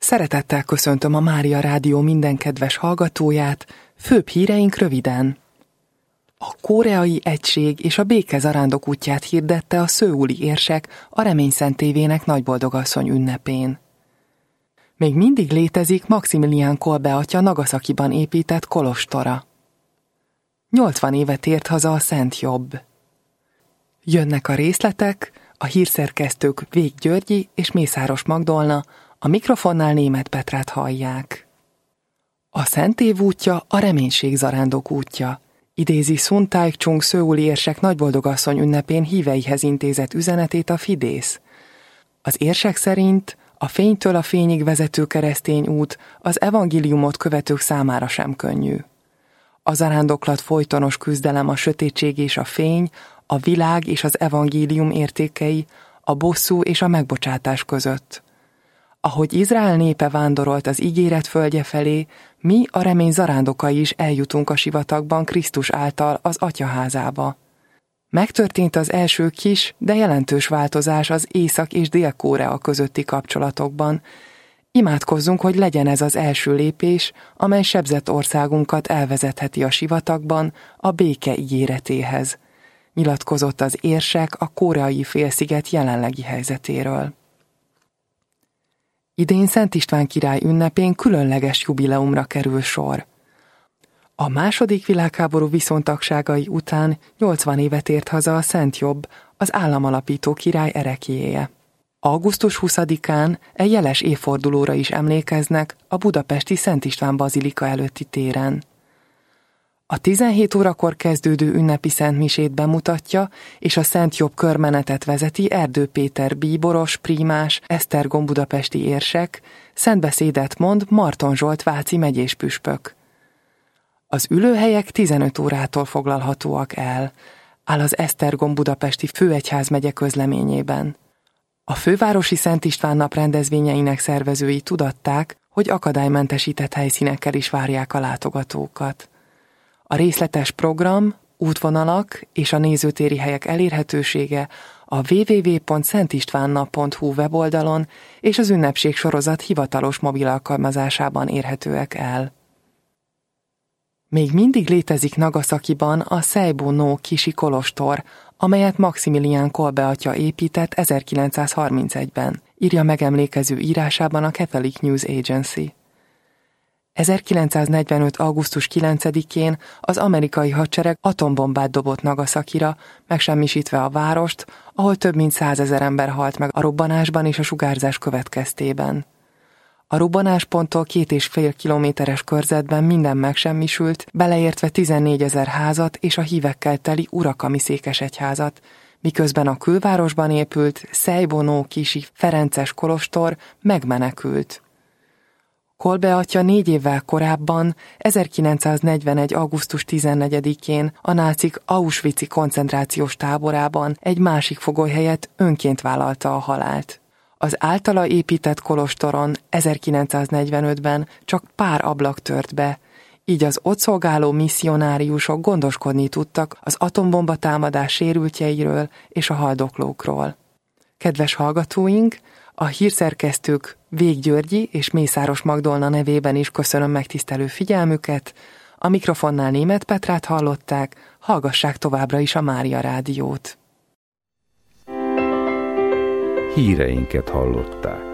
Szeretettel köszöntöm a Mária Rádió minden kedves hallgatóját, főbb híreink röviden. A koreai egység és a béke zarándok útját hirdette a szöuli érsek a Reményszentévének Nagyboldogasszony ünnepén. Még mindig létezik Maximilián Kolbe atya Nagasakiban épített kolostora. 80 éve tért haza a Szent Jobb. Jönnek a részletek, a hírszerkesztők Vég Györgyi és Mészáros Magdolna, a mikrofonnál Németh Petrát hallják. A Szent Év útja a reménység zarándok útja, idézi Sun Taek-chung szöuli érsek Nagyboldogasszony ünnepén híveihez intézett üzenetét a Fidész. Az érsek szerint a fénytől a fényig vezető keresztény út az evangéliumot követők számára sem könnyű. A zarándoklat folytonos küzdelem a sötétség és a fény, a világ és az evangélium értékei, a bosszú és a megbocsátás között. Ahogy Izrael népe vándorolt az ígéret földje felé, mi a remény zarándokai is eljutunk a sivatagban Krisztus által az Atyaházába. Megtörtént az első kis, de jelentős változás az Észak- és Dél-Korea közötti kapcsolatokban. Imádkozzunk, hogy legyen ez az első lépés, amely sebzett országunkat elvezetheti a sivatagban a béke ígéretéhez, nyilatkozott az érsek a koreai félsziget jelenlegi helyzetéről. Idén Szent István király ünnepén különleges jubileumra kerül sor. A második világháború viszontagságai után 80 évet tért haza a Szent Jobb, az államalapító király ereklyéje. Augusztus 20-án egy jeles évfordulóra is emlékeznek a budapesti Szent István bazilika előtti téren. A 17 órakor kezdődő ünnepi szentmisét bemutatja, és a Szent Jobb körmenetet vezeti Erdő Péter bíboros, prímás, Esztergom budapesti érsek, szentbeszédet mond Marton Zsolt váci megyéspüspök. Az ülőhelyek 15 órától foglalhatóak el, áll az Esztergom budapesti főegyházmegye közleményében. A fővárosi Szent István nap rendezvényeinek szervezői tudatták, hogy akadálymentesített helyszínekkel is várják a látogatókat. A részletes program, útvonalak és a nézőtéri helyek elérhetősége a www.szentistvánna.hu weboldalon és az ünnepség sorozat hivatalos mobil alkalmazásában érhetőek el. Még mindig létezik Nagasakiban a Seibu no Kishi kolostor, amelyet Maximilián Kolbe atya épített 1931-ben, írja megemlékező írásában a Catholic News Agency. 1945. augusztus 9-én az amerikai hadsereg atombombát dobott Nagasakira, megsemmisítve a várost, ahol több mint 100 000 ember halt meg a robbanásban és a sugárzás következtében. A robbanásponttól 2,5 kilométeres körzetben minden megsemmisült, beleértve 14 000 házat és a hívekkel teli Urakami székesegyházat, miközben a külvárosban épült Seibu no Kishi ferences kolostor megmenekült. Kolbe atya 4 évvel korábban, 1941. augusztus 14-én a nácik Auschwitz-i koncentrációs táborában egy másik fogoly helyett önként vállalta a halált. Az általa épített kolostoron 1945-ben csak pár ablak tört be, így az ott szolgáló misszionáriusok gondoskodni tudtak az atombomba támadás sérültjeiről és a haldoklókról. Kedves hallgatóink, a hírszerkesztők Vég Györgyi és Mészáros Magdolna nevében is köszönöm megtisztelő figyelmüket, a mikrofonnál Németh Petrát hallották, hallgassák továbbra is a Mária Rádiót. Híreinket hallották.